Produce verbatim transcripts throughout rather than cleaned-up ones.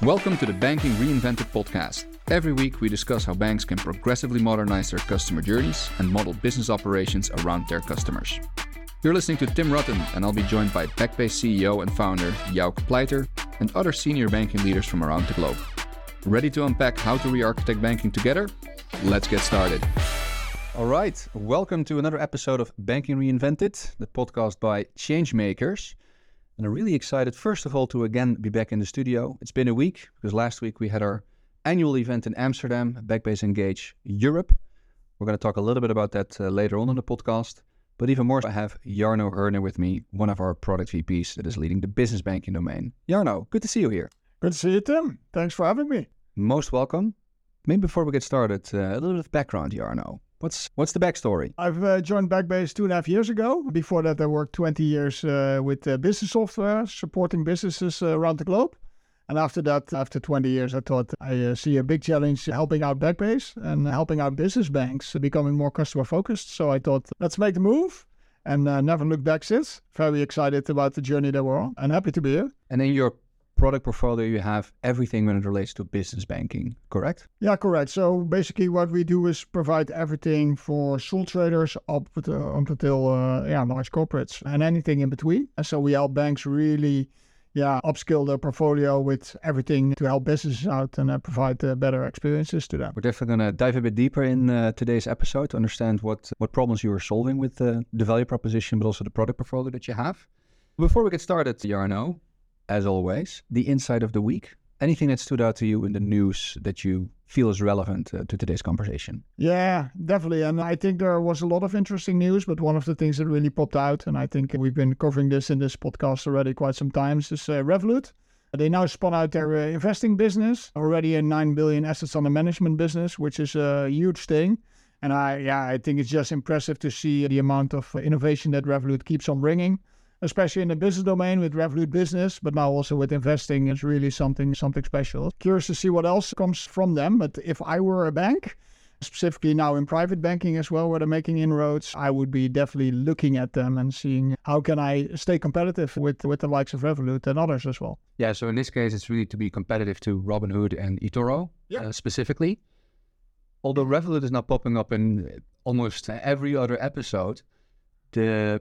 Welcome to the Banking Reinvented podcast. Every week we discuss how banks can progressively modernize their customer journeys and model business operations around their customers. You're listening to Tim Rutten, and I'll be joined by Backbase C E O and founder Jouk Pleiter and other senior banking leaders from around the globe. Ready to unpack how to re-architect banking together? Let's get started. All right, welcome to another episode of Banking Reinvented, the podcast by Changemakers. And I'm really excited, first of all, to again be back in the studio. It's been a week, because last week we had our annual event in Amsterdam, Backbase Engage Europe. We're going to talk a little bit about that uh, later on in the podcast. But even more, I have Jarno Herner with me, one of our product V Ps that is leading the business banking domain. Jarno, good to see you here. Good to see you, Tim. Thanks for having me. Most welcome. Maybe before we get started, uh, a little bit of background, Jarno. What's what's the backstory? I've uh, joined Backbase two and a half years ago. Before that, I worked twenty years uh, with uh, business software, supporting businesses uh, around the globe. And after that, after twenty years, I thought I uh, see a big challenge helping out Backbase and helping out business banks becoming more customer focused. So I thought, let's make the move, and uh, never looked back since. Very excited about the journey that we're on and happy to be here. And in your product portfolio, you have everything when it relates to business banking, correct? Yeah, correct. So basically what we do is provide everything for sole traders up to, up until uh, yeah, large corporates and anything in between. And so we help banks really yeah, upskill their portfolio with everything to help businesses out and uh, provide uh, better experiences to them. We're definitely going to dive a bit deeper in uh, today's episode to understand what, what problems you are solving with uh, the value proposition, but also the product portfolio that you have. Before we get started, Jarno, as always, the insight of the week. Anything that stood out to you in the news that you feel is relevant uh, to today's conversation? Yeah, definitely. And I think there was a lot of interesting news, but one of the things that really popped out, and I think we've been covering this in this podcast already quite some times, is uh, Revolut. They now spun out their uh, investing business, already a nine billion assets under management business, which is a huge thing. And I, yeah, I think it's just impressive to see the amount of innovation that Revolut keeps on bringing, especially in the business domain with Revolut Business, but now also with investing. It's really something something special. Curious to see what else comes from them. But if I were a bank, specifically now in private banking as well, where they're making inroads, I would be definitely looking at them and seeing how can I stay competitive with, with the likes of Revolut and others as well. Yeah, so in this case, it's really to be competitive to Robinhood and eToro yeah. uh, specifically. Although Revolut is now popping up in almost every other episode, the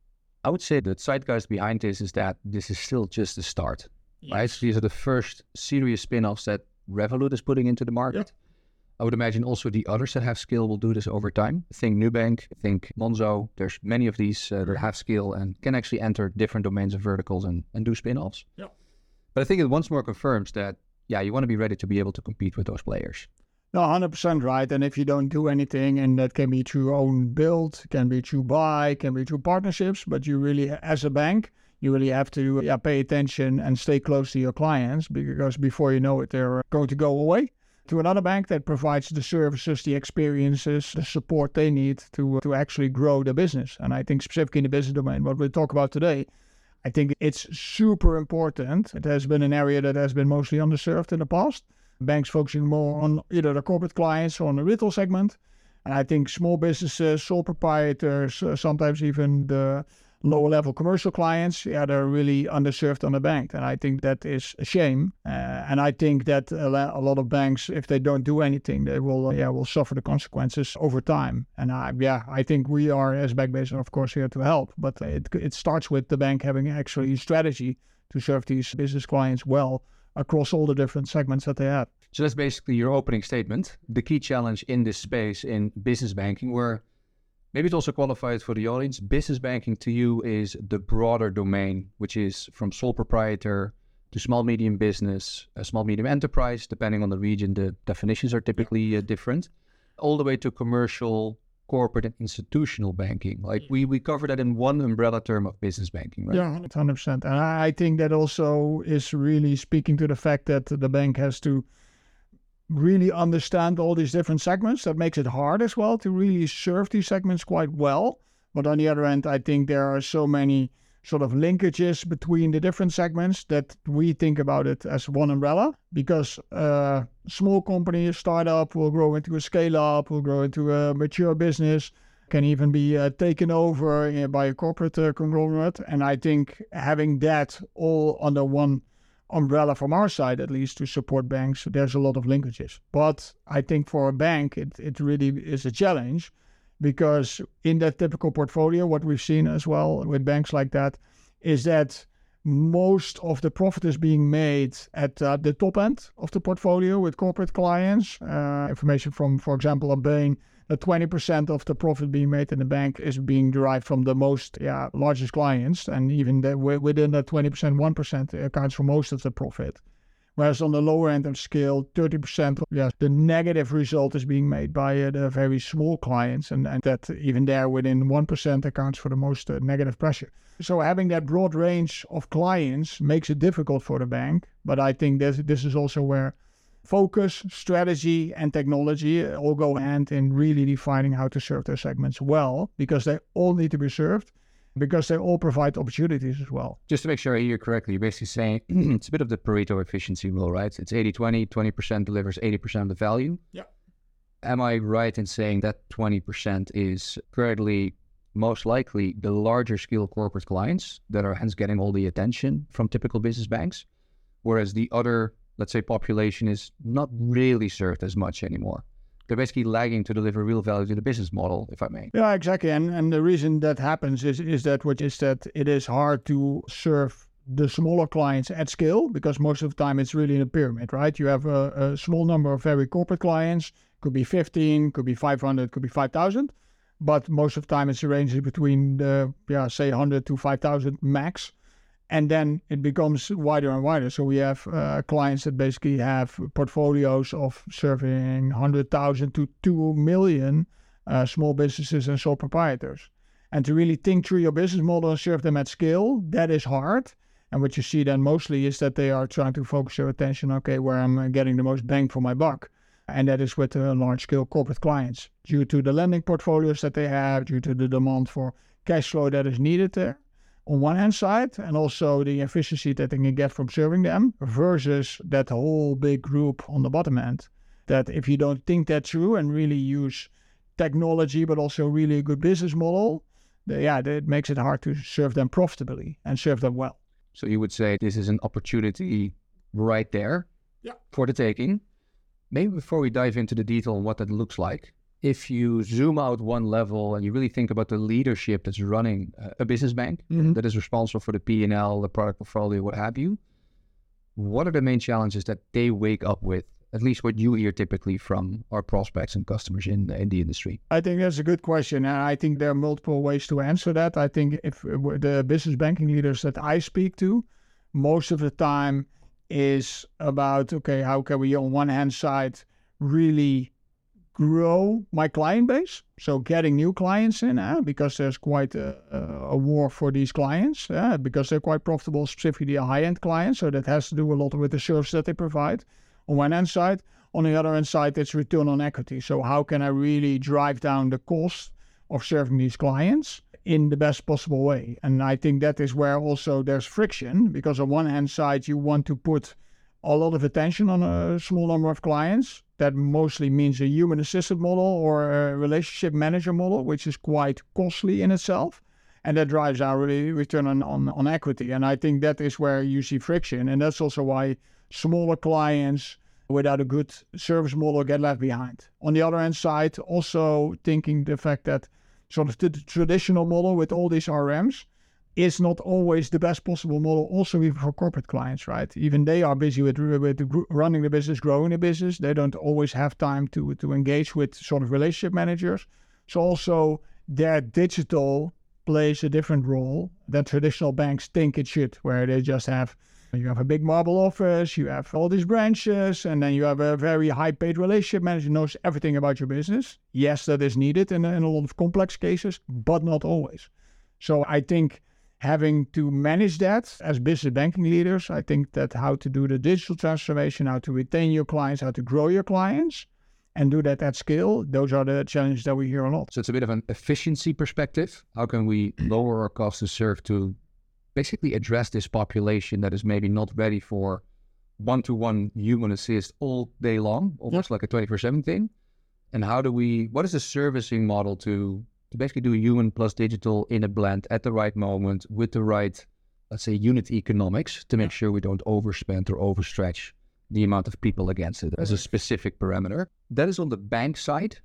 I would say the zeitgeist behind this is that this is still just the start, yes. right? So these are the first serious spin-offs that Revolut is putting into the market. Yeah. I would imagine also the others that have scale will do this over time. Think Nubank, think Monzo. There's many of these uh, that have scale and can actually enter different domains and verticals and, and do spin-offs. Yeah. But I think it once more confirms that, yeah, you want to be ready to be able to compete with those players. No, one hundred percent right. And if you don't do anything, and that can be through own build, can be through buy, can be through partnerships, but you really, as a bank, you really have to yeah, pay attention and stay close to your clients, because before you know it, they're going to go away to another bank that provides the services, the experiences, the support they need to, to actually grow the business. And I think specifically in the business domain, what we'll talk about today, I think it's super important. It has been an area that has been mostly underserved in the past. Banks focusing more on either the corporate clients or on the retail segment. And I think small businesses, sole proprietors, uh, sometimes even the lower level commercial clients, yeah, they're really underserved on the bank. And I think that is a shame. Uh, and I think that a lot of banks, if they don't do anything, they will, uh, yeah, will suffer the consequences over time. And I, yeah, I think we are as Backbase, of course, here to help. But it, it starts with the bank having actually a strategy to serve these business clients well across all the different segments that they have. So that's basically your opening statement. The key challenge in this space in business banking, where maybe it's also qualified for the audience, business banking to you is the broader domain, which is from sole proprietor to small, medium business, a small, medium enterprise. Depending on the region, the definitions are typically uh, different, all the way to commercial, corporate and institutional banking. Like we, we cover that in one umbrella term of business banking, right? Yeah, one hundred percent. And I think that also is really speaking to the fact that the bank has to really understand all these different segments. That makes it hard as well to really serve these segments quite well. But on the other end, I think there are so many sort of linkages between the different segments that we think about it as one umbrella, because a small company, a startup will grow into a scale up, will grow into a mature business, can even be uh, taken over uh, by a corporate uh, conglomerate. And I think having that all under one umbrella from our side, at least, to support banks. There's a lot of linkages. But I think for a bank, it, it really is a challenge, because in that typical portfolio, what we've seen as well with banks like that is that most of the profit is being made at uh, the top end of the portfolio with corporate clients. Uh, information from, for example, a Bain, that twenty percent of the profit being made in the bank is being derived from the most yeah, largest clients. And even the, within that twenty percent, one percent accounts for most of the profit. Whereas on the lower end of the scale, thirty percent, yeah, the negative result is being made by uh, the very small clients. And, and that even there within one percent accounts for the most uh, negative pressure. So having that broad range of clients makes it difficult for the bank. But I think this, this is also where focus, strategy, and technology all go hand in really defining how to serve their segments well, because they all need to be served, because they all provide opportunities as well. Just to make sure I hear you correctly, you're basically saying it's a bit of the Pareto efficiency rule, right? It's eighty twenty, twenty percent delivers eighty percent of the value. Yeah. Am I right in saying that twenty percent is currently most likely the larger scale corporate clients that are hence getting all the attention from typical business banks, whereas the other, let's say, population is not really served as much anymore? They're basically lagging to deliver real value to the business model, if I may. Yeah, exactly. And and the reason that happens is, is that which is that it is hard to serve the smaller clients at scale, because most of the time it's really in a pyramid, right? You have a, a small number of very corporate clients, could be fifteen, could be five hundred, could be five thousand. But most of the time it's arranged between the, yeah, say one hundred to five thousand max. And then it becomes wider and wider. So we have uh, clients that basically have portfolios of serving one hundred thousand to two million uh, small businesses and sole proprietors. And to really think through your business model and serve them at scale, that is hard. And what you see then mostly is that they are trying to focus their attention, okay, where I'm getting the most bang for my buck. And that is with uh, large-scale corporate clients, due to the lending portfolios that they have, due to the demand for cash flow that is needed there on one hand side, and also the efficiency that they can get from serving them, versus that whole big group on the bottom end. That if you don't think that through and really use technology, but also really a good business model, the, yeah, it makes it hard to serve them profitably and serve them well. So you would say this is an opportunity right there yeah. for the taking. Maybe before we dive into the detail on what that looks like, if you zoom out one level and you really think about the leadership that's running a business bank, mm-hmm. that is responsible for the P and L, the product portfolio, what have you, what are the main challenges that they wake up with, at least what you hear typically from our prospects and customers in, in the industry? I think that's a good question. And I think there are multiple ways to answer that. I think if the business banking leaders that I speak to, most of the time is about, okay, how can we on one hand side really grow my client base? So getting new clients in, uh, because there's quite a, a war for these clients, uh, because they're quite profitable, specifically the high-end clients. So that has to do a lot with the service that they provide on one hand side. On the other hand side, it's return on equity. So how can I really drive down the cost of serving these clients in the best possible way? And I think that is where also there's friction, because on one hand side, you want to put a lot of attention on a small number of clients. That mostly means a human assisted model or a relationship manager model, which is quite costly in itself. And that drives our really return on, on, on equity. And I think that is where you see friction. And that's also why smaller clients without a good service model get left behind. On the other hand side, also thinking the fact that sort of the traditional model with all these R Ms is not always the best possible model, also even for corporate clients, right? Even they are busy with, with running the business, growing the business. They don't always have time to, to engage with sort of relationship managers. So also their digital plays a different role than traditional banks think it should, where they just have, you have a big marble office, you have all these branches, and then you have a very high-paid relationship manager who knows everything about your business. Yes, that is needed in, in a lot of complex cases, but not always. So I think having to manage that as business banking leaders, I think that how to do the digital transformation, how to retain your clients, how to grow your clients, and do that at scale, those are the challenges that we hear a lot. So it's a bit of an efficiency perspective. How can we lower our cost to serve to basically address this population that is maybe not ready for one-to-one human assist all day long, almost yep. like a twenty-four seven thing? And how do we, what is the servicing model to to basically do human plus digital in a blend at the right moment with the right let's say, unit economics to make sure we don't overspend or overstretch the amount of people against it as a specific parameter. That is on the bank side.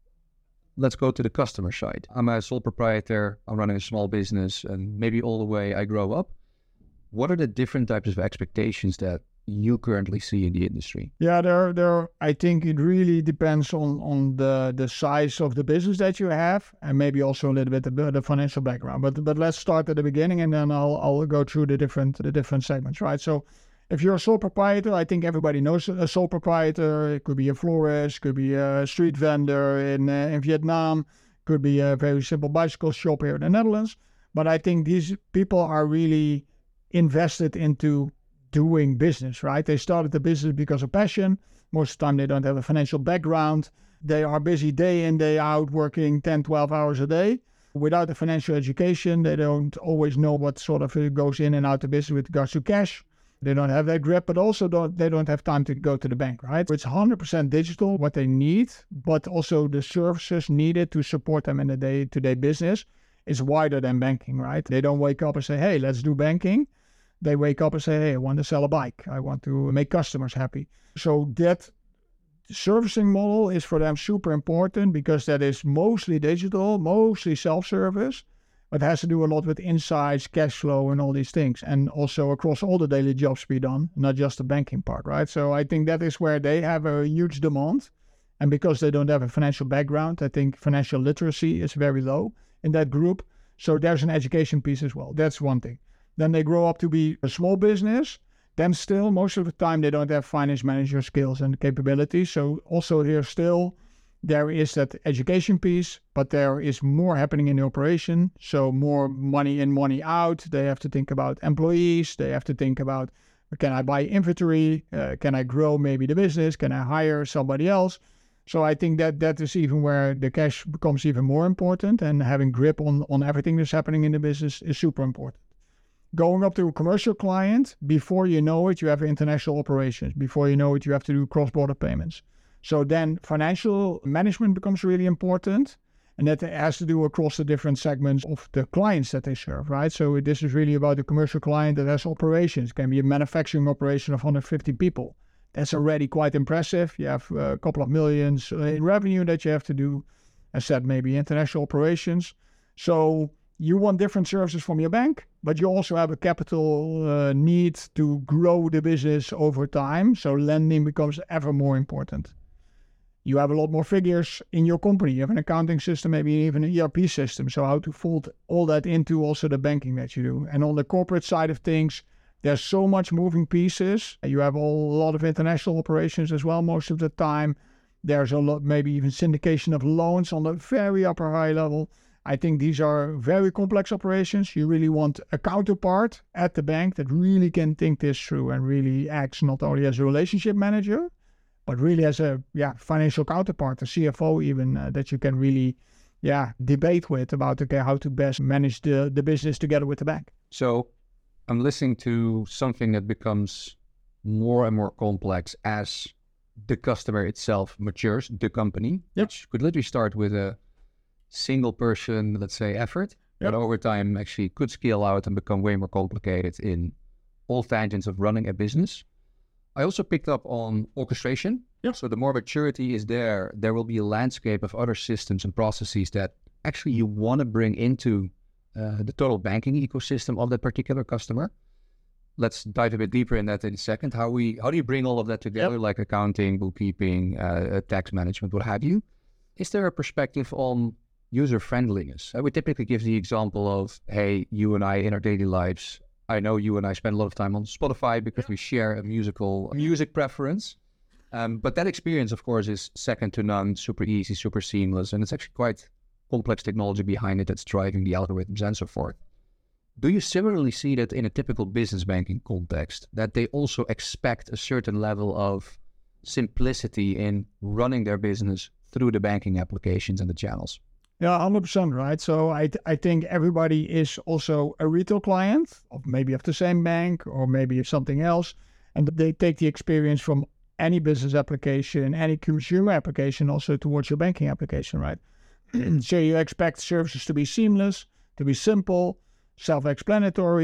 Let's go to the customer side. I'm a sole proprietor, I'm running a small business, and maybe all the way I grow up. What are the different types of expectations that you currently see in the industry? Yeah, there, there. I think it really depends on on the the size of the business that you have, and maybe also a little bit the, the financial background. But but let's start at the beginning, and then I'll I'll go through the different the different segments, right? So, if you're a sole proprietor, I think everybody knows a sole proprietor. It could be a florist, could be a street vendor in uh, in Vietnam, could be a very simple bicycle shop here in the Netherlands. But I think these people are really invested into doing business, right? They started the business because of passion. Most of the time they don't have a financial background. They are busy day in, day out, working ten, twelve hours a day. Without a financial education, they don't always know what sort of goes in and out of business with regards to cash. They don't have that grip, but also don't, they don't have time to go to the bank, right? It's one hundred percent digital, what they need, but also the services needed to support them in the day-to-day business is wider than banking, right? They don't wake up and say, hey, let's do banking. They wake up and say, hey, I want to sell a bike. I want to make customers happy. So that servicing model is for them super important because that is mostly digital, mostly self-service, but has to do a lot with insights, cash flow, and all these things. And also across all the daily jobs be done, not just the banking part, right? So I think that is where they have a huge demand. And because they don't have a financial background, I think financial literacy is very low in that group. So there's an education piece as well. That's one thing. Then they grow up to be a small business. Then still, most of the time, they don't have finance manager skills and capabilities. So also here still, there is that education piece, but there is more happening in the operation. So more money in, money out. They have to think about employees. They have to think about, can I buy inventory? Uh, can I grow maybe the business? Can I hire somebody else? So I think that that is even where the cash becomes even more important, and having grip on, on everything that's happening in the business is super important. Going up to a commercial client, before you know it, you have international operations. Before you know it, you have to do cross-border payments. So then financial management becomes really important, and that has to do across the different segments of the clients that they serve, right? So this is really about a commercial client that has operations. It can be a manufacturing operation of one hundred fifty people. That's already quite impressive. You have a couple of millions in revenue that you have to do. As said, maybe international operations. So you want different services from your bank, but you also have a capital uh, need to grow the business over time. So lending becomes ever more important. You have a lot more figures in your company. You have an accounting system, maybe even an E R P system. So how to fold all that into also the banking that you do. And on the corporate side of things, there's so much moving pieces. You have a lot of international operations as well most of the time. There's a lot, maybe even syndication of loans on the very upper high level. I think these are very complex operations. You really want a counterpart at the bank that really can think this through and really acts not only as a relationship manager, but really as a yeah financial counterpart, a C F O even, uh, that you can really yeah debate with about okay how to best manage the, the business together with the bank. So I'm listening to something that becomes more and more complex as the customer itself matures, the company, yep. which could literally start with a single person, let's say, effort, yep. but over time actually could scale out and become way more complicated in all tangents of running a business. I also picked up on orchestration. Yep. So the more maturity is there, there will be a landscape of other systems and processes that actually you want to bring into uh, the total banking ecosystem of that particular customer. Let's dive a bit deeper in that in a second. How we how do you bring all of that together, yep. like accounting, bookkeeping, uh, tax management, what have you? Is there a perspective on user friendliness? I would typically give the example of, hey, you and I in our daily lives, I know you and I spend a lot of time on Spotify because we share a musical music preference. Um, but that experience, of course, is second to none, super easy, super seamless. And it's actually quite complex technology behind it that's driving the algorithms and so forth. Do you similarly see that in a typical business banking context, that they also expect a certain level of simplicity in running their business through the banking applications and the channels? Yeah, one hundred percent, right? So I th- I think everybody is also a retail client, of maybe of the same bank or maybe of something else. And they take the experience from any business application, any consumer application also towards your banking application, right? So you expect services to be seamless, to be simple, self-explanatory,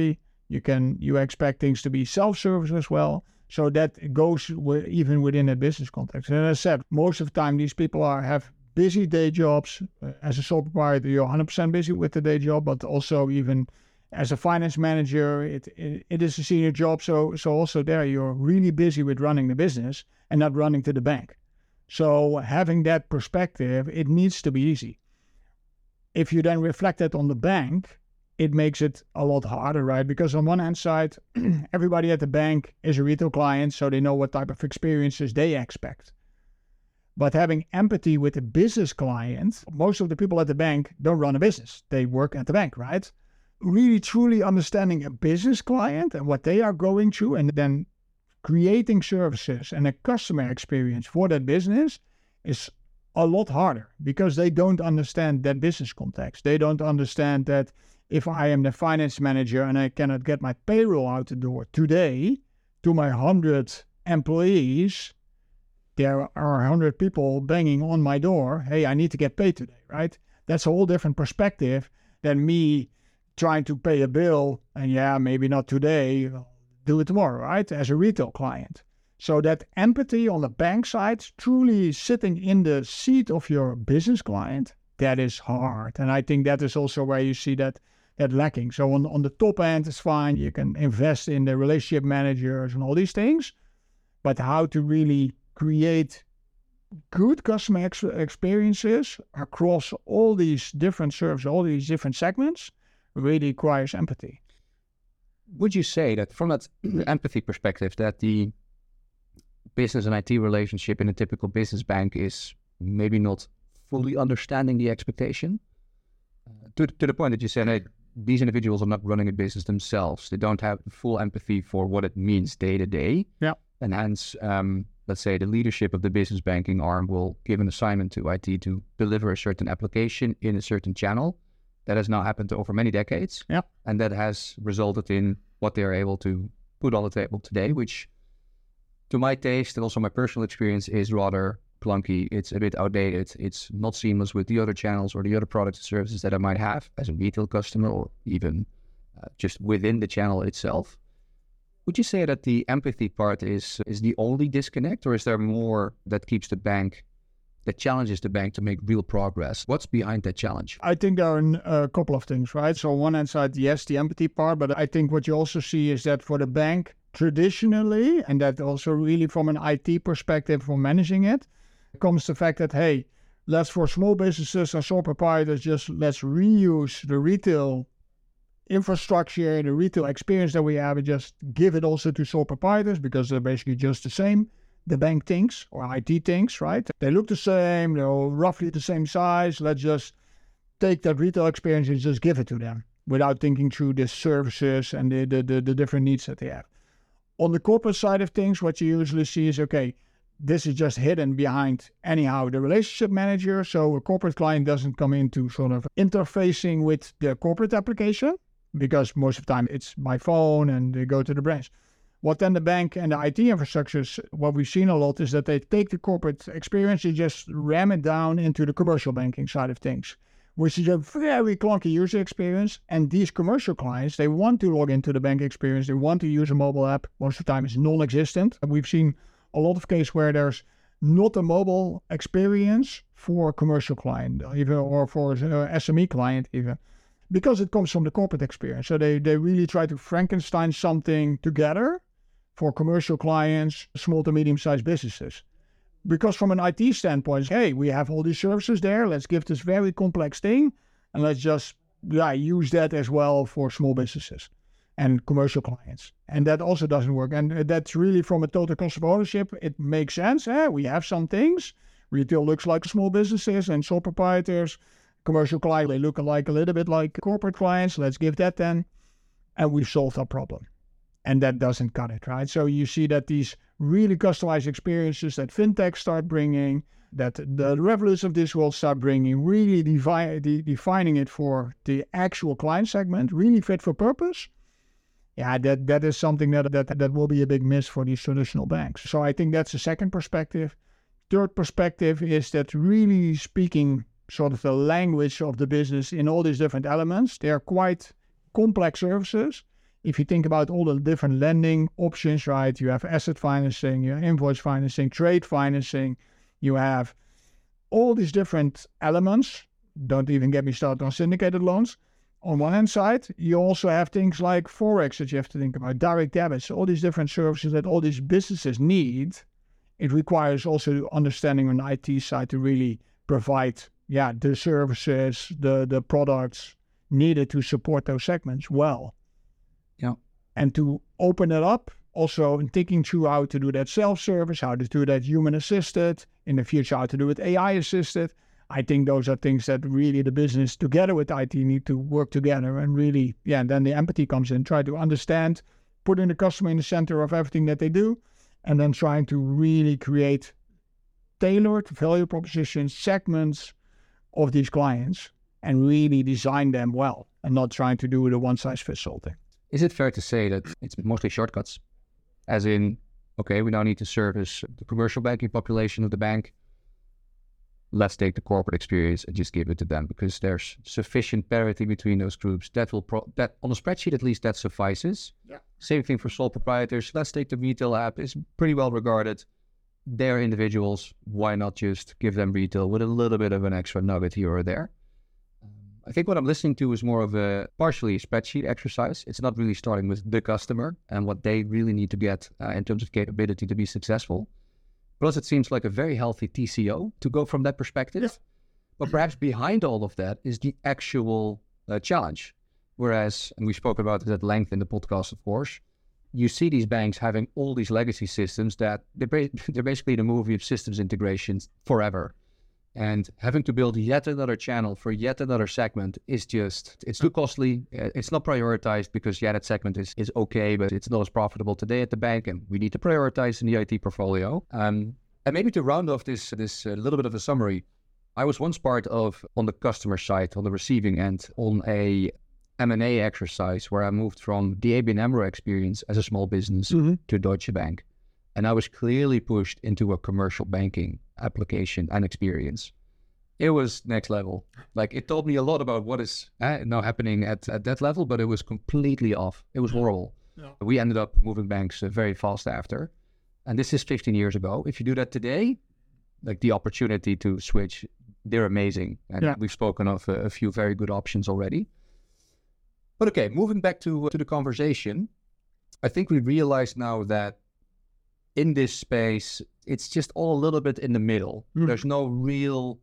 You can you expect things to be self-service as well. So that goes w- even within a business context. And as I said, most of the time these people are have busy day jobs. Uh, as a sole proprietor, you're one hundred percent busy with the day job, but also even as a finance manager, it, it it is a senior job. So so also there you're really busy with running the business and not running to the bank. So having that perspective, it needs to be easy. If you then reflect that on the bank, it makes it a lot harder, right? Because on one hand side, everybody at the bank is a retail client, so they know what type of experiences they expect. But having empathy with a business client, most of the people at the bank don't run a business. They work at the bank, right? Really truly understanding a business client and what they are going through, and then creating services and a customer experience for that business is a lot harder because they don't understand that business context. They don't understand that if I am the finance manager and I cannot get my payroll out the door today to my one hundred employees, there are one hundred people banging on my door. Hey, I need to get paid today, right? That's a whole different perspective than me trying to pay a bill and yeah, maybe not today, do it tomorrow, right? As a retail client. So that empathy on the bank side, truly sitting in the seat of your business client, that is hard. And I think that is also where you see that that lacking. So on, on the top end, it's fine. You can invest in the relationship managers and all these things. But how to really create good customer ex- experiences across all these different services, all these different segments, really requires empathy. Would you say that from that empathy perspective, that the business and I T relationship in a typical business bank is maybe not fully understanding the expectation? Uh, to, to the point that you said, hey, these individuals are not running a business themselves. They don't have full empathy for what it means day to day. Yeah. And hence, um, let's say the leadership of the business banking arm will give an assignment to I T to deliver a certain application in a certain channel. That has now happened over many decades. Yeah. And that has resulted in what they are able to put on the table today, which to my taste and also my personal experience is rather clunky. It's a bit outdated. It's not seamless with the other channels or the other products and services that I might have as a retail customer or even uh, just within the channel itself. Would you say that the empathy part is is the only disconnect, or is there more that keeps the bank, that challenges the bank to make real progress? What's behind that challenge? I think there are a couple of things, right? So on one hand side, yes, the empathy part, but I think what you also see is that for the bank, traditionally, and that also really from an I T perspective for managing it, comes the fact that, hey, let's for small businesses and sole proprietors, just let's reuse the retail infrastructure, the retail experience that we have, and just give it also to sole proprietors because they're basically just the same. The bank thinks, or I T thinks, right? They look the same, they're all roughly the same size. Let's just take that retail experience and just give it to them without thinking through the services and the, the, the, the different needs that they have. On the corporate side of things, what you usually see is, okay, this is just hidden behind anyhow the relationship manager. So a corporate client doesn't come into sort of interfacing with the corporate application because most of the time it's by phone and they go to the branch. What then the bank and the I T infrastructures, what we've seen a lot is that they take the corporate experience and just ram it down into the commercial banking side of things, which is a very clunky user experience. And these commercial clients, they want to log into the bank experience. They want to use a mobile app. Most of the time it's non-existent. We've seen a lot of cases where there's not a mobile experience for a commercial client, even or for an S M E client even, because it comes from the corporate experience. So they, they really try to Frankenstein something together for commercial clients, small to medium-sized businesses. Because from an I T standpoint, hey, we have all these services there. Let's give this very complex thing, and let's just yeah, use that as well for small businesses and commercial clients. And that also doesn't work. And that's really from a total cost of ownership. It makes sense. Eh? We have some things. Retail looks like small businesses and sole proprietors. Commercial clients, they look like a little bit like corporate clients. Let's give that then. And we've solved our problem. And that doesn't cut it, right? So you see that these really customized experiences that fintech start bringing, that the Revoluts of this world start bringing, really devi- de- defining it for the actual client segment, really fit for purpose. Yeah, that, that is something that, that that will be a big miss for these traditional banks. So I think that's the second perspective. Third perspective is that really speaking sort of the language of the business in all these different elements. They are quite complex services. if you think about all the different lending options, right, you have asset financing, you have invoice financing, trade financing, you have all these different elements. Don't even get me started on syndicated loans. On one hand side, you also have things like Forex that you have to think about, direct debits, all these different services that all these businesses need. It requires also understanding on the I T side to really provide, yeah, the services, the, the products needed to support those segments well. Yeah. And to open it up, also in thinking through how to do that self-service, how to do that human-assisted, in the future how to do it A I-assisted. I think those are things that really the business together with I T need to work together and really, yeah, and then the empathy comes in, try to understand, putting the customer in the center of everything that they do, and then trying to really create tailored value propositions, segments of these clients, and really design them well, and not trying to do the one-size-fits-all thing. Is it fair to say that it's mostly shortcuts? As in, okay, we now need to service the commercial banking population of the bank. Let's take the corporate experience and just give it to them, because there's sufficient parity between those groups. That will pro- that on a spreadsheet at least that suffices. Yeah. Same thing for sole proprietors. Let's take the retail app. It's pretty well regarded. They're individuals. Why not just give them retail with a little bit of an extra nugget here or there? I think what I'm listening to is more of a partially a spreadsheet exercise. It's not really starting with the customer and what they really need to get uh, in terms of capability to be successful. Plus, it seems like a very healthy T C O to go from that perspective. Yes. But perhaps behind all of that is the actual uh, challenge. Whereas, and we spoke about it at length in the podcast, of course, you see these banks having all these legacy systems that they're, ba- they're basically the movie of systems integrations forever. And having to build yet another channel for yet another segment is just, it's too costly. It's not prioritized because, yeah, that segment is, is okay, but it's not as profitable today at the bank. And we need to prioritize in the I T portfolio. Um, and maybe to round off this, this uh, little bit of a summary, I was once part of, on the customer side, on the receiving end, on a M and A exercise where I moved from the A B N AMRO experience as a small business mm-hmm. to Deutsche Bank. And I was clearly pushed into a commercial banking application and experience. It was next level. Like, it taught me a lot about what is uh, now happening at, at that level, but it was completely off. It was horrible. Yeah. We ended up moving banks uh, very fast after. And this is fifteen years ago. If you do that today, like the opportunity to switch, they're amazing. And yeah. we've spoken of a, a few very good options already. But okay, moving back to, uh, to the conversation, I think we realize now that in this space, it's just all a little bit in the middle. Mm. There's no real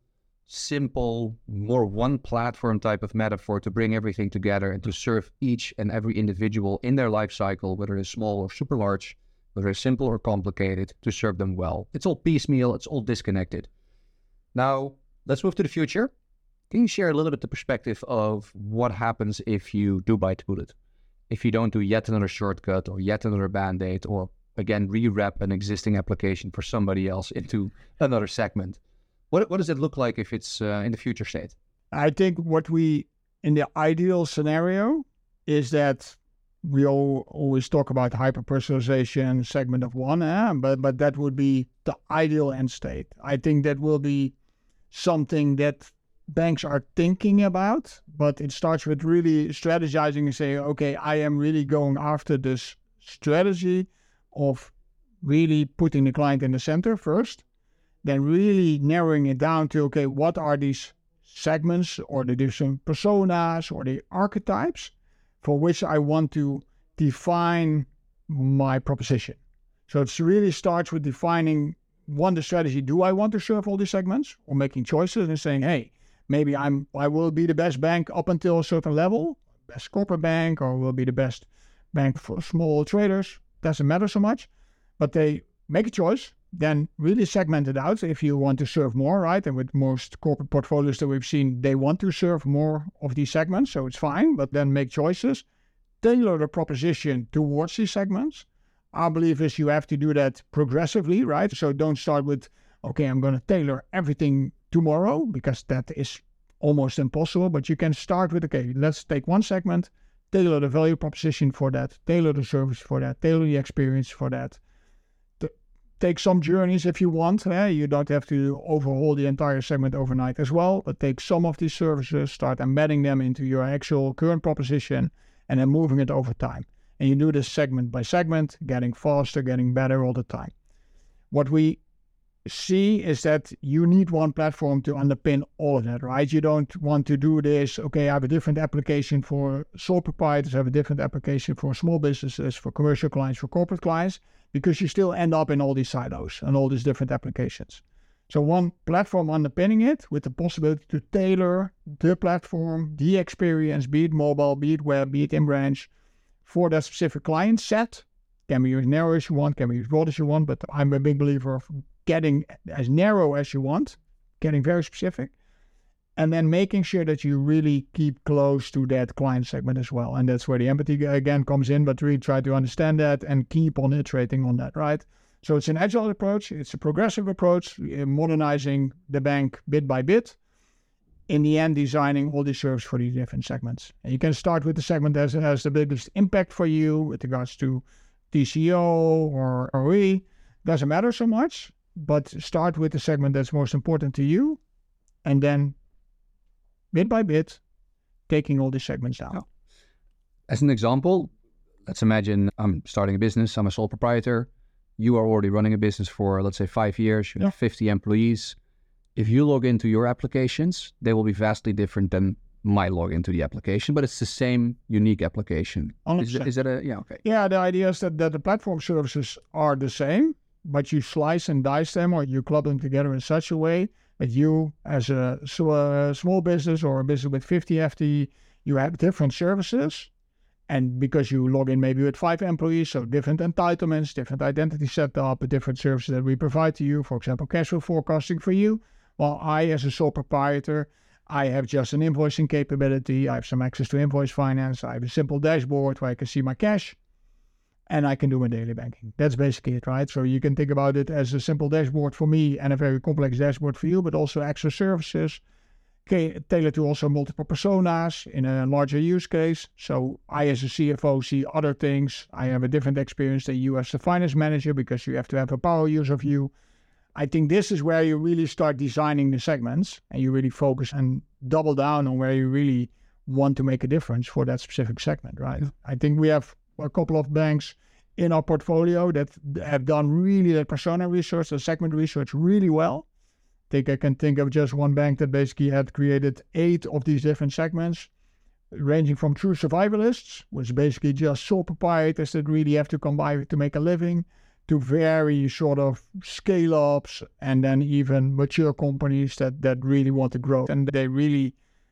simple, more one platform type of metaphor to bring everything together and to serve each and every individual in their life cycle, whether it's small or super large, whether it's simple or complicated, to serve them well. It's all piecemeal, it's all disconnected. Now, let's move to the future. Can you share a little bit the perspective of what happens if you do bite the bullet? If you don't do yet another shortcut or yet another band-aid, or again, rewrap an existing application for somebody else into another segment. What what does it look like if it's uh, in the future state? I think what we, in the ideal scenario, is that we all always talk about hyper-personalization, segment of one, eh? but, but that would be the ideal end state. I think that will be something that banks are thinking about, but it starts with really strategizing and saying, okay, I am really going after this strategy of really putting the client in the center first, then really narrowing it down to, okay, what are these segments or the different personas or the archetypes for which I want to define my proposition. So it really starts with defining, one, the strategy. Do I want to serve all these segments, or making choices and saying, hey, maybe I'm I will be the best bank up until a certain level, best corporate bank, or will be the best bank for small traders. Doesn't matter so much, but they make a choice, then really segment it out if you want to serve more, right? And with most corporate portfolios that we've seen, they want to serve more of these segments, so it's fine, but then make choices, tailor the proposition towards these segments. Our belief is you have to do that progressively, right? So don't start with, okay, I'm going to tailor everything tomorrow, because that is almost impossible, but you can start with, okay, let's take one segment, tailor the value proposition for that, tailor the service for that, tailor the experience for that. T- take some journeys if you want. Eh? You don't have to overhaul the entire segment overnight as well, but take some of these services, start embedding them into your actual current proposition, and then moving it over time. And you do this segment by segment, getting faster, getting better all the time. What we see is that you need one platform to underpin all of that, right? You don't want to do this, okay, I have a different application for sole proprietors, I have a different application for small businesses, for commercial clients, for corporate clients, because you still end up in all these silos and all these different applications. So one platform underpinning it with the possibility to tailor the platform, the experience, be it mobile, be it web, be it in branch, for that specific client set. Can be as narrow as you want, can be as broad as you want, but I'm a big believer of getting as narrow as you want, getting very specific, and then making sure that you really keep close to that client segment as well. And that's where the empathy again comes in, but really try to understand that and keep on iterating on that, right? So it's an agile approach, it's a progressive approach, modernizing the bank bit by bit, in the end designing all the services for these different segments. And you can start with the segment that has the biggest impact for you with regards to T C O or R O E, doesn't matter so much, but start with the segment that's most important to you, and then bit by bit, taking all these segments down. As an example, let's imagine I'm starting a business, I'm a sole proprietor. You are already running a business for, let's say, five years, you have yeah. fifty employees. If you log into your applications, they will be vastly different than my login to the application, but it's the same unique application. Is, is that a, yeah, okay. Yeah, the idea is that, that the platform services are the same, but you slice and dice them, or you club them together in such a way that you, as a, so a small business or a business with fifty F T E, you have different services. And because you log in maybe with five employees, so different entitlements, different identity setup, different services that we provide to you, for example, cash flow forecasting for you. While I, as a sole proprietor, I have just an invoicing capability. I have some access to invoice finance. I have a simple dashboard where I can see my cash and I can do my daily banking. That's basically it, right? So you can think about it as a simple dashboard for me and a very complex dashboard for you, but also extra services, okay, tailored to also multiple personas in a larger use case. So I, as a C F O, see other things. I have a different experience than you as a finance manager because you have to have a power user view. I think this is where you really start designing the segments and you really focus and double down on where you really want to make a difference for that specific segment, right? Yeah. I think we have a couple of banks in our portfolio that have done really the persona research, the segment research really well. I think I can think of just one bank that basically had created eight of these different segments, ranging from true survivalists, which basically just sole proprietors that really have to come by to make a living, to very sort of scale-ups, and then even mature companies that, that really want to grow. And they really,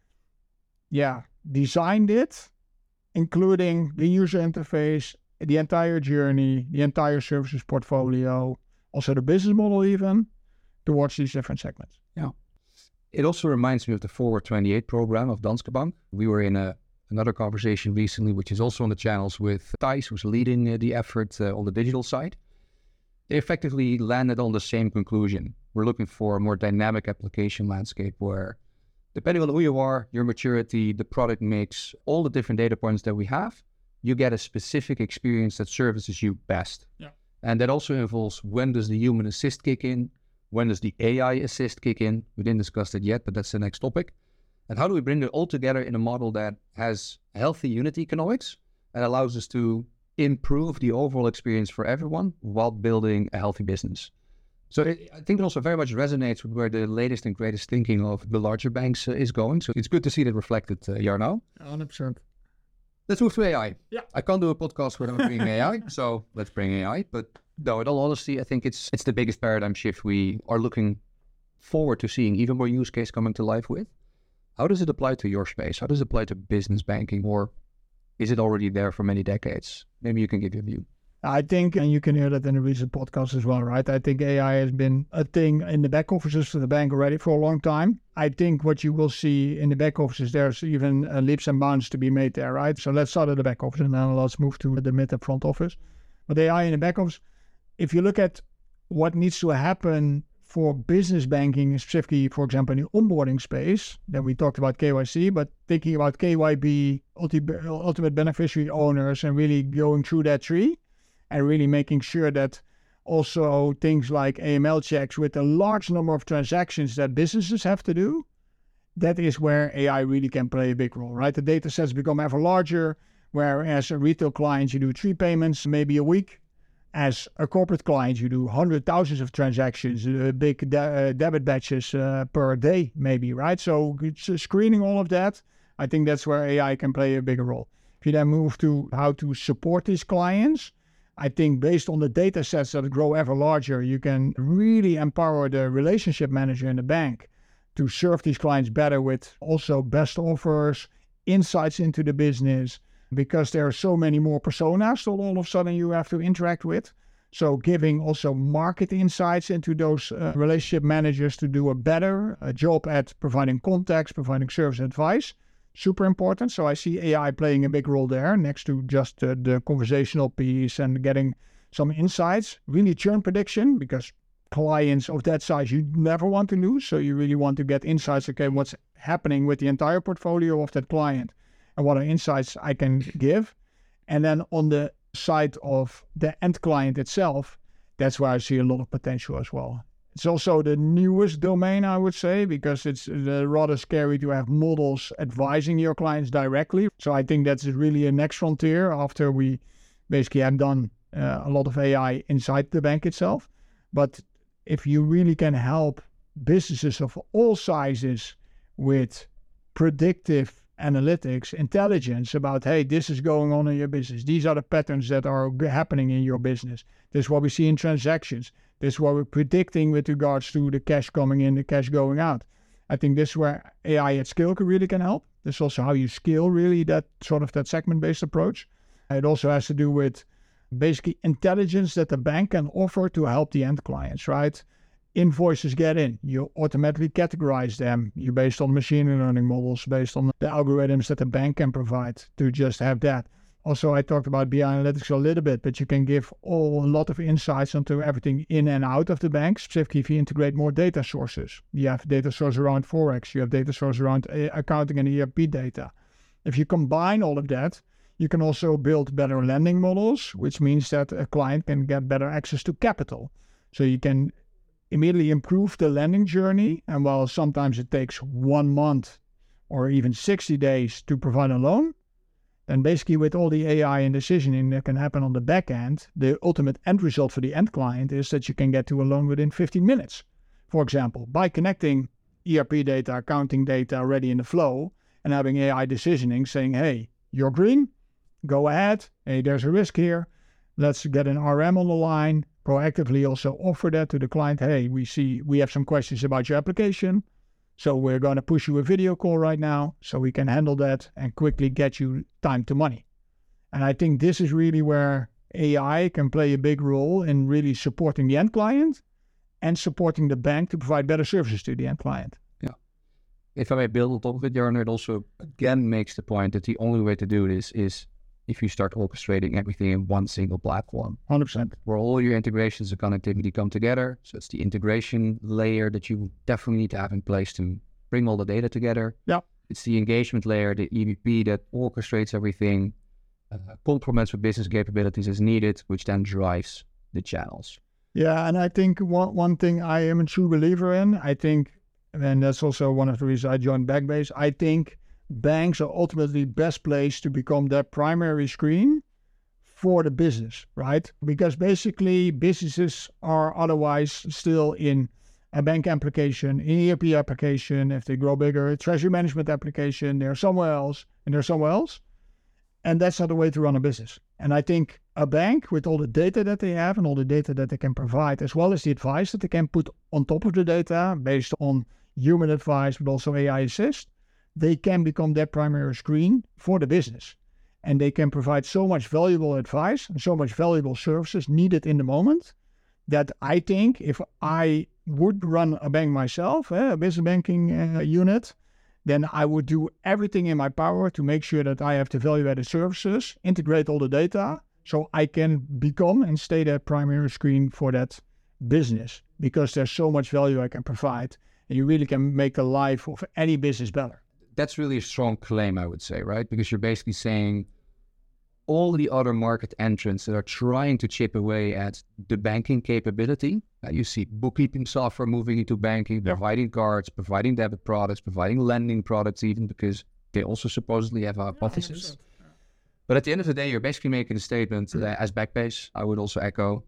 yeah, designed it, including the user interface, the entire journey, the entire services portfolio, also the business model even, towards these different segments. Yeah. It also reminds me of the Forward twenty-eight program of Danske Bank. We were in a another conversation recently, which is also on the channels with Thijs, who's leading uh, the effort uh, on the digital side. They effectively landed on the same conclusion. We're looking for a more dynamic application landscape where, depending on who you are, your maturity, the product mix, all the different data points that we have, you get a specific experience that services you best. Yeah. And that also involves, when does the human assist kick in? When does the A I assist kick in? We didn't discuss that yet, but that's the next topic. And how do we bring it all together in a model that has healthy unit economics and allows us to improve the overall experience for everyone while building a healthy business? So it, I think it also very much resonates with where the latest and greatest thinking of the larger banks uh, is going. So it's good to see that reflected, uh, Jarno. one hundred percent. Let's move to A I. Yeah. I can't do a podcast without bringing A I, so let's bring A I. But no, in all honesty, I think it's it's the biggest paradigm shift we are looking forward to seeing even more use case coming to life with. How does it apply to your space? How does it apply to business banking? Or is it already there for many decades? Maybe you can give your view. I think, and you can hear that in a recent podcast as well, right? I think A I has been a thing in the back offices for the bank already for a long time. I think what you will see in the back offices, there's even uh, leaps and bounds to be made there, right? So let's start at the back office and then let's move to the mid and front office. But A I in the back office, if you look at what needs to happen for business banking, specifically, for example, in the onboarding space, then we talked about K Y C, but thinking about K Y B, ulti- ultimate beneficiary owners, and really going through that tree and really making sure that also things like A M L checks with a large number of transactions that businesses have to do, that is where A I really can play a big role, right? The data sets become ever larger. where as a retail client, you do three payments maybe a week. As a corporate client, you do hundred thousands of transactions, uh, big de- uh, debit batches uh, per day, maybe, right? So it's, uh, screening all of that, I think that's where A I can play a bigger role. If you then move to how to support these clients, I think based on the data sets that grow ever larger, you can really empower the relationship manager in the bank to serve these clients better with also best offers, insights into the business, because there are so many more personas that all of a sudden you have to interact with. So giving also market insights into those uh, relationship managers to do a better uh, job at providing context, providing service advice, super important. So I see A I playing a big role there next to just uh, the conversational piece and getting some insights. Really churn prediction, because clients of that size you never want to lose. So you really want to get insights, okay, what's happening with the entire portfolio of that client and what are insights I can give. And then on the side of the end client itself, that's where I see a lot of potential as well. It's also the newest domain, I would say, because it's uh, rather scary to have models advising your clients directly. So I think that's really a next frontier after we basically have done uh, a lot of A I inside the bank itself. But if you really can help businesses of all sizes with predictive analytics, intelligence about, hey, this is going on in your business. These are the patterns that are happening in your business. This is what we see in transactions. This is what we're predicting with regards to the cash coming in, the cash going out. I think this is where A I at scale can really can help. This is also how you scale really that sort of that segment-based approach. It also has to do with basically intelligence that the bank can offer to help the end clients, right? Invoices get in, you automatically categorize them. You based on machine learning models, based on the algorithms that the bank can provide to just have that. Also, I talked about B I analytics a little bit, but you can give all, a lot of insights into everything in and out of the bank, specifically if you integrate more data sources. You have data sources around Forex, you have data sources around accounting and E R P data. If you combine all of that, you can also build better lending models, which means that a client can get better access to capital. So you can immediately improve the lending journey. And while sometimes it takes one month or even sixty days to provide a loan, then basically with all the A I and decisioning that can happen on the back end, the ultimate end result for the end client is that you can get to a loan within fifteen minutes. For example, by connecting E R P data, accounting data already in the flow and having A I decisioning saying, hey, you're green, go ahead. Hey, there's a risk here. Let's get an R M on the line. Proactively also offer that to the client. Hey, we see we have some questions about your application. So we're going to push you a video call right now so we can handle that and quickly get you time to money. And I think this is really where A I can play a big role in really supporting the end client and supporting the bank to provide better services to the end client. Yeah. If I may build on top of it, Jarno, it also again makes the point that the only way to do this is if you start orchestrating everything in one single platform. one hundred percent. Where all your integrations and connectivity come together. So it's the integration layer that you definitely need to have in place to bring all the data together. Yeah. It's the engagement layer, the E V P that orchestrates everything, uh, complements with business capabilities as needed, which then drives the channels. Yeah, and I think one, one thing I am a true believer in, I think, and that's also one of the reasons I joined Backbase, I think banks are ultimately best placed to become their primary screen for the business, right? Because basically businesses are otherwise still in a bank application, an E R P application, if they grow bigger, a treasury management application, they're somewhere else, and they're somewhere else. And that's not the way to run a business. And I think a bank with all the data that they have and all the data that they can provide, as well as the advice that they can put on top of the data based on human advice, but also A I assist, they can become their primary screen for the business. And they can provide so much valuable advice and so much valuable services needed in the moment that I think if I would run a bank myself, eh, a business banking uh, unit, then I would do everything in my power to make sure that I have the value-added services, integrate all the data, so I can become and stay that primary screen for that business, because there's so much value I can provide, and you really can make the life of any business better. That's really a strong claim, I would say, right? Because you're basically saying all the other market entrants that are trying to chip away at the banking capability. Uh, you see bookkeeping software moving into banking, Yeah. providing cards, providing debit products, providing lending products even, because they also supposedly have hypotheses. But at the end of the day, you're basically making a statement that as Backbase, I would also echo,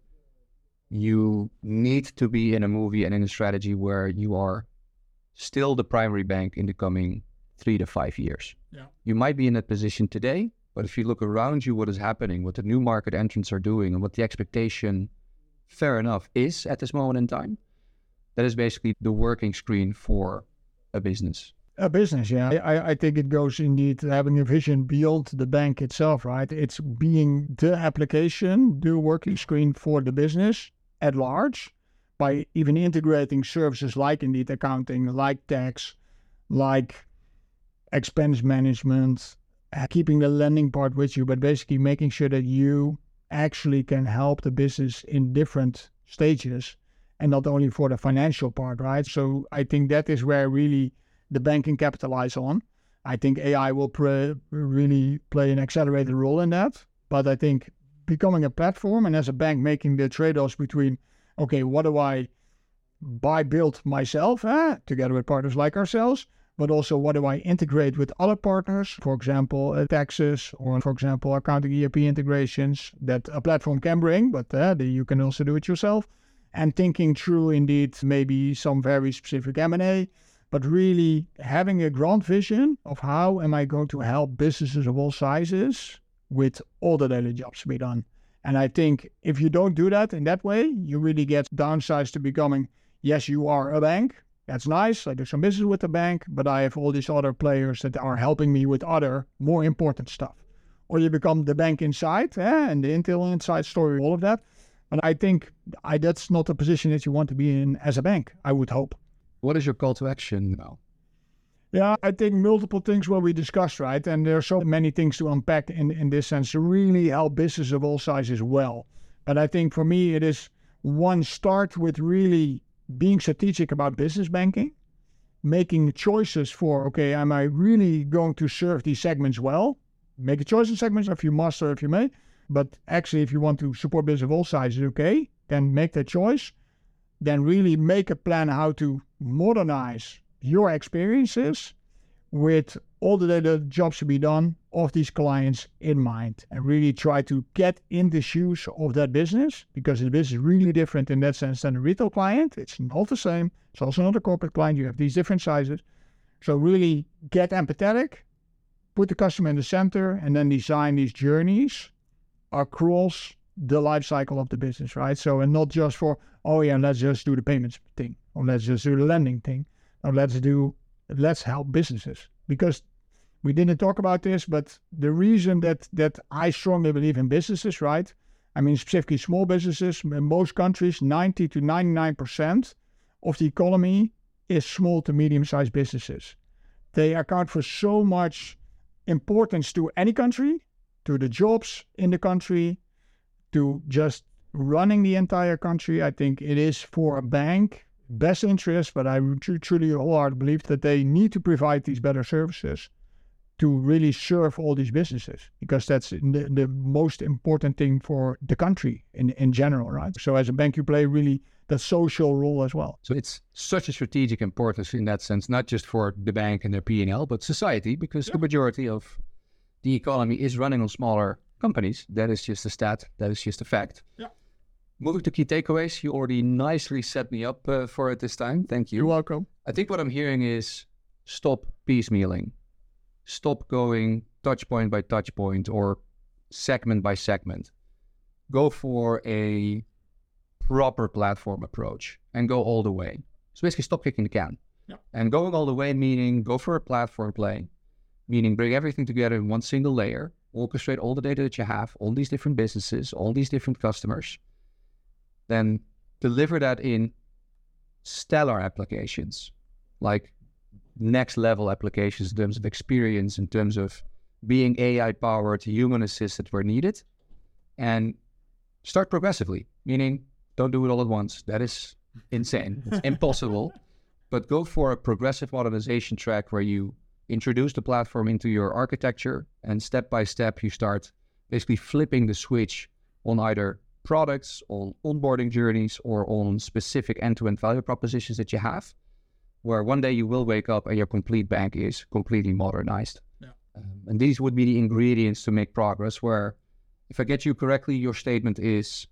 you need to be in a movie and in a strategy where you are still the primary bank in the coming three to five years. Yeah. You might be in that position today, but if you look around you, what is happening, what the new market entrants are doing, and what the expectation, fair enough, is at this moment in time, that is basically the working screen for a business. A business, yeah. I, I think it goes indeed to having a vision beyond the bank itself, right? It's being the application, the working screen for the business at large, by even integrating services like indeed accounting, like tax, like expense management, uh, keeping the lending part with you, but basically making sure that you actually can help the business in different stages and not only for the financial part, right? So I think that is where really the bank can capitalize on. I think A I will pre- really play an accelerated role in that. But I think becoming a platform and as a bank making the trade-offs between, okay, what do I buy, build myself, eh, together with partners like ourselves, but also what do I integrate with other partners, for example, uh, taxes or, for example, accounting E R P integrations that a platform can bring, but uh, the, you can also do it yourself. And thinking through, indeed, maybe some very specific M and A, but really having a grand vision of how am I going to help businesses of all sizes with all the daily jobs to be done. And I think if you don't do that in that way, you really get downsized to becoming, yes, you are a bank. That's nice. I do some business with the bank, but I have all these other players that are helping me with other more important stuff. Or you become the bank inside, eh, and the Intel inside story, all of that. And I think I, that's not a position that you want to be in as a bank, I would hope. What is your call to action now? Yeah, I think multiple things will be discussed, right? And there are so many things to unpack in, in this sense to really help business of all sizes well. But I think for me, it is one, start with really being strategic about business banking, making choices for, okay, am I really going to serve these segments well? Make a choice in segments if you must or if you may. But actually, if you want to support business of all sizes, okay, then make that choice. Then really make a plan how to modernize your experiences with all the data jobs to be done of these clients in mind, and really try to get in the shoes of that business, because the business is really different in that sense than a retail client. It's not the same. It's also not a corporate client. You have these different sizes. So really get empathetic, put the customer in the center, and then design these journeys across the life cycle of the business, right? So, and not just for, oh yeah, let's just do the payments thing, or let's just do the lending thing, or let's do, let's help businesses. Because we didn't talk about this, but the reason that that I strongly believe in businesses, right? I mean, specifically small businesses, in most countries, ninety to ninety-nine percent of the economy is small to medium-sized businesses. They account for so much importance to any country, to the jobs in the country, to just running the entire country. I think it is for a bank best interest, but I truly wholeheartedly believe that they need to provide these better services to really serve all these businesses, because that's the, the most important thing for the country in, in general, right? So as a bank, you play really the social role as well. So it's such a strategic importance in that sense, not just for the bank and their P and L, but society, because yeah. the majority of the economy is running on smaller companies. That is just a stat. That is just a fact. Yeah. Moving to key takeaways, you already nicely set me up uh, for it this time. Thank you. You're welcome. I think what I'm hearing is stop piecemealing. Stop going touch point by touch point or segment by segment. Go for a proper platform approach and go all the way. So basically stop kicking the can. Yeah. And going all the way meaning go for a platform play, meaning bring everything together in one single layer, orchestrate all the data that you have, all these different businesses, all these different customers, then deliver that in stellar applications, like next level applications in terms of experience, in terms of being A I powered, human assisted where needed, and start progressively, meaning don't do it all at once. That is insane. It's impossible. But go for a progressive modernization track where you introduce the platform into your architecture, and step by step you start basically flipping the switch on either products, on onboarding journeys, or on specific end-to-end value propositions that you have, where one day you will wake up and your complete bank is completely modernized. Yeah. Um, and these would be the ingredients to make progress, where, if I get you correctly, your statement is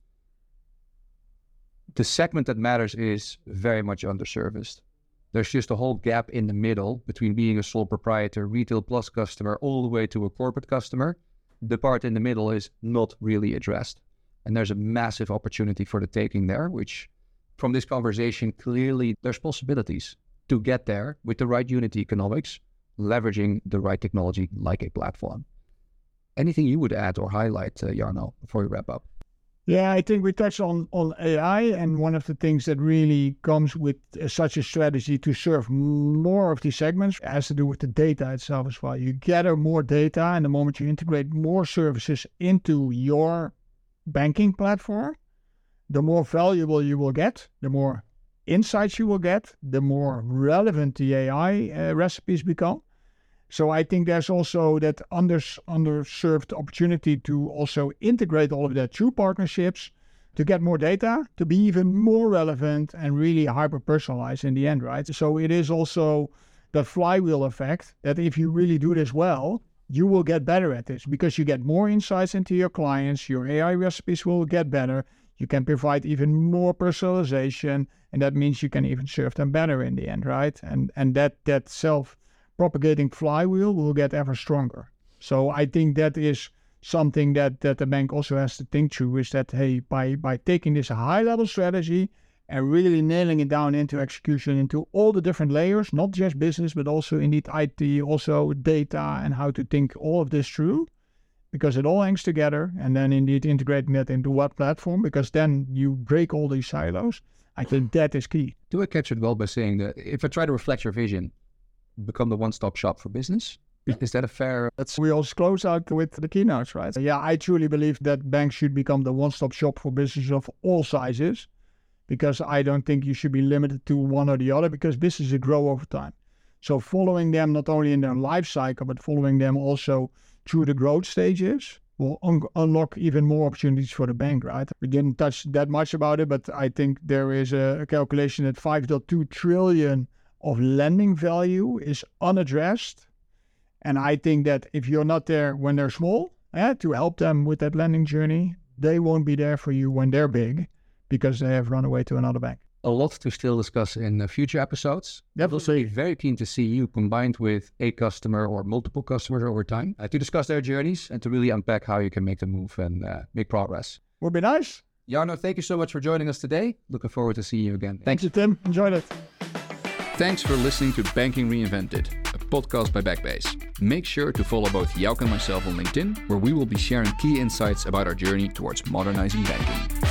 the segment that matters is very much underserviced. There's just a whole gap in the middle between being a sole proprietor, retail plus customer, all the way to a corporate customer. The part in the middle is not really addressed. And there's a massive opportunity for the taking there, which from this conversation, clearly there's possibilities to get there with the right unit economics, leveraging the right technology like a platform. Anything you would add or highlight, uh, Jarno, before we wrap up? Yeah, I think we touched on, on A I, and one of the things that really comes with uh, such a strategy to serve more of these segments has to do with the data itself as well. You gather more data, and the moment you integrate more services into your banking platform, the more valuable you will get, the more insights you will get, the more relevant the A I uh, recipes become. So I think there's also that under, underserved opportunity to also integrate all of that through partnerships to get more data, to be even more relevant and really hyper-personalized in the end, right? So it is also the flywheel effect that if you really do this well, you will get better at this because you get more insights into your clients, your A I recipes will get better, you can provide even more personalization, and that means you can even serve them better in the end, right? And and that that self-propagating flywheel will get ever stronger. So I think that is something that, that the bank also has to think through, is that, hey, by, by taking this high-level strategy and really nailing it down into execution, into all the different layers, not just business, but also indeed I T, also data, and how to think all of this through, because it all hangs together, and then indeed integrating that into what platform, because then you break all these silos. I think that is key. Do I catch it well by saying that if I try to reflect your vision, become the one-stop shop for business? Is that a fair... That's, we also close out with the keynotes, right? Yeah, I truly believe that banks should become the one-stop shop for businesses of all sizes, because I don't think you should be limited to one or the other, because businesses grow over time. So following them not only in their life cycle, but following them also through the growth stages will un- unlock even more opportunities for the bank, right? We didn't touch that much about it, but I think there is a, a calculation that five point two trillion of lending value is unaddressed. And I think that if you're not there when they're small, eh, to help them with that lending journey, they won't be there for you when they're big because they have run away to another bank. A lot to still discuss in uh, future episodes. I'd also be very keen to see you combined with a customer or multiple customers over time uh, to discuss their journeys and to really unpack how you can make the move and uh, make progress. Would be nice. Jarno, thank you so much for joining us today. Looking forward to seeing you again. Thanks, Tim. Enjoyed it. Thanks for listening to Banking Reinvented, a podcast by Backbase. Make sure to follow both Jouk and myself on LinkedIn, where we will be sharing key insights about our journey towards modernizing banking.